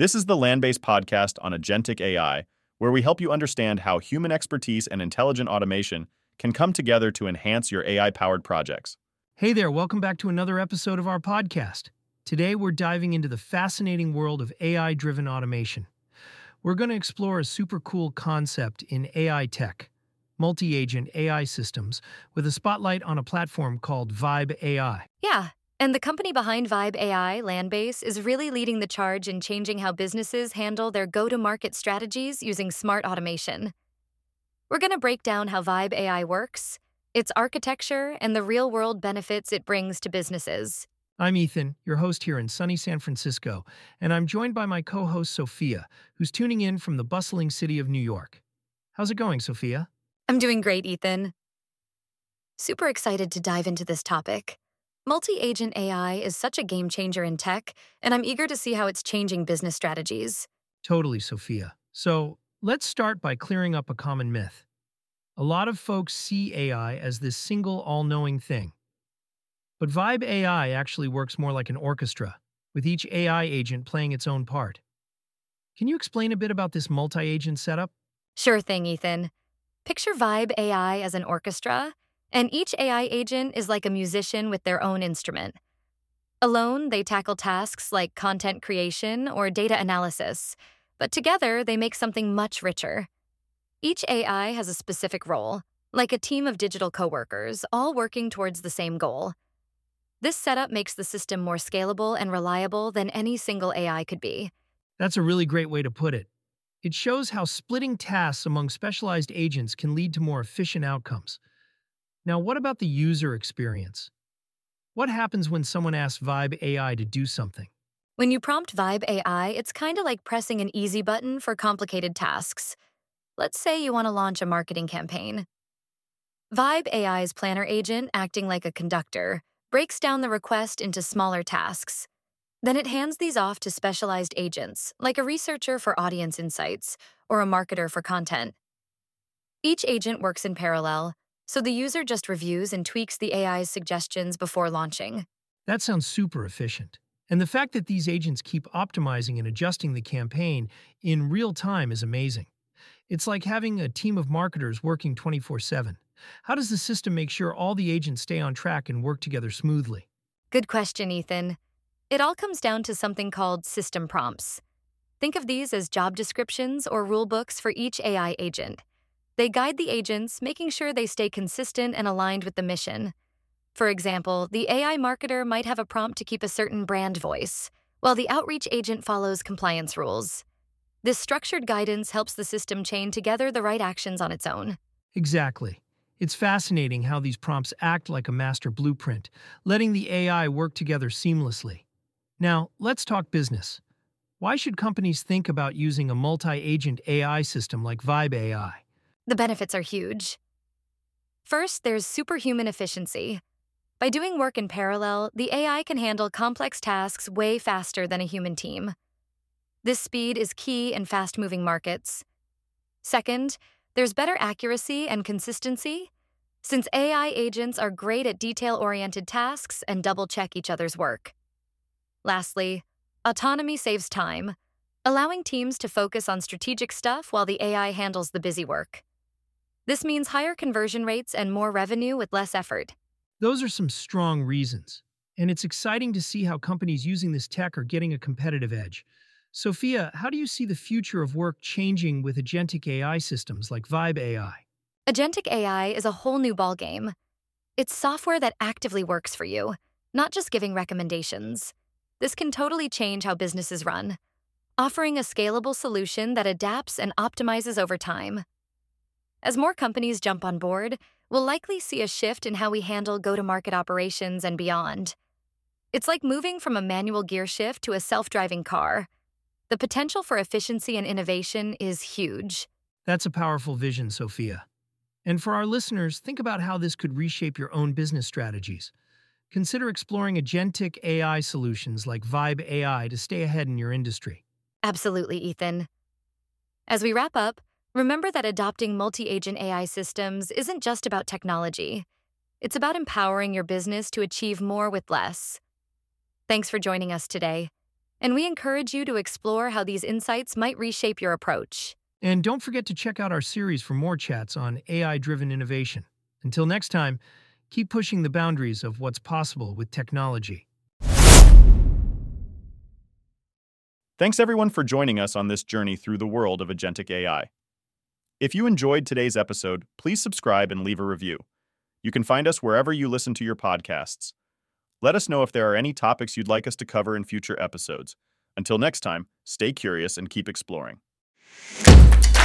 This is the Land-Based podcast on agentic AI, where we help you understand how human expertise and intelligent automation can come together to enhance your AI-powered projects. Hey there, welcome back to another episode of our podcast. Today we're diving into the fascinating world of AI-driven automation. We're going to explore a super cool concept in AI tech, multi-agent AI systems, with a spotlight on a platform called Vibe AI. Yeah, and the company behind Vibe AI, Landbase, is really leading the charge in changing how businesses handle their go-to-market strategies using smart automation. We're going to break down how Vibe AI works, its architecture, and the real-world benefits it brings to businesses. I'm Ethan, your host here in sunny San Francisco, and I'm joined by my co-host Sophia, who's tuning in from the bustling city of New York. How's it going, Sophia? I'm doing great, Ethan. Super excited to dive into this topic. Multi-agent AI is such a game changer in tech, and I'm eager to see how it's changing business strategies. Totally, Sophia. So, let's start by clearing up a common myth. A lot of folks see AI as this single all-knowing thing. But Vibe AI actually works more like an orchestra, with each AI agent playing its own part. Can you explain a bit about this multi-agent setup? Sure thing, Ethan. Picture Vibe AI as an orchestra, and each AI agent is like a musician with their own instrument. Alone, they tackle tasks like content creation or data analysis, but together they make something much richer. Each AI has a specific role, like a team of digital coworkers, all working towards the same goal. This setup makes the system more scalable and reliable than any single AI could be. That's a really great way to put it. It shows how splitting tasks among specialized agents can lead to more efficient outcomes. Now, what about the user experience? What happens when someone asks Vibe AI to do something? When you prompt Vibe AI, it's kind of like pressing an easy button for complicated tasks. Let's say you want to launch a marketing campaign. Vibe AI's planner agent, acting like a conductor, breaks down the request into smaller tasks. Then it hands these off to specialized agents, like a researcher for audience insights or a marketer for content. Each agent works in parallel, so the user just reviews and tweaks the AI's suggestions before launching. That sounds super efficient. And the fact that these agents keep optimizing and adjusting the campaign in real time is amazing. It's like having a team of marketers working 24/7. How does the system make sure all the agents stay on track and work together smoothly? Good question, Ethan. It all comes down to something called system prompts. Think of these as job descriptions or rule books for each AI agent. They guide the agents, making sure they stay consistent and aligned with the mission. For example, the AI marketer might have a prompt to keep a certain brand voice, while the outreach agent follows compliance rules. This structured guidance helps the system chain together the right actions on its own. Exactly. It's fascinating how these prompts act like a master blueprint, letting the AI work together seamlessly. Now, let's talk business. Why should companies think about using a multi-agent AI system like Vibe AI? The benefits are huge. First, there's superhuman efficiency. By doing work in parallel, the AI can handle complex tasks way faster than a human team. This speed is key in fast-moving markets. Second, there's better accuracy and consistency, since AI agents are great at detail-oriented tasks and double-check each other's work. Lastly, autonomy saves time, allowing teams to focus on strategic stuff while the AI handles the busy work. This means higher conversion rates and more revenue with less effort. Those are some strong reasons, and it's exciting to see how companies using this tech are getting a competitive edge. Sophia, how do you see the future of work changing with agentic AI systems like Vibe AI? Agentic AI is a whole new ballgame. It's software that actively works for you, not just giving recommendations. This can totally change how businesses run, offering a scalable solution that adapts and optimizes over time. As more companies jump on board, we'll likely see a shift in how we handle go-to-market operations and beyond. It's like moving from a manual gear shift to a self-driving car. The potential for efficiency and innovation is huge. That's a powerful vision, Sophia. And for our listeners, think about how this could reshape your own business strategies. Consider exploring agentic AI solutions like Vibe AI to stay ahead in your industry. Absolutely, Ethan. As we wrap up, remember that adopting multi-agent AI systems isn't just about technology. It's about empowering your business to achieve more with less. Thanks for joining us today. and we encourage you to explore how these insights might reshape your approach. And don't forget to check out our series for more chats on AI-driven innovation. Until next time, keep pushing the boundaries of what's possible with technology. Thanks everyone for joining us on this journey through the world of agentic AI. If you enjoyed today's episode, please subscribe and leave a review. You can find us wherever you listen to your podcasts. Let us know if there are any topics you'd like us to cover in future episodes. Until next time, stay curious and keep exploring.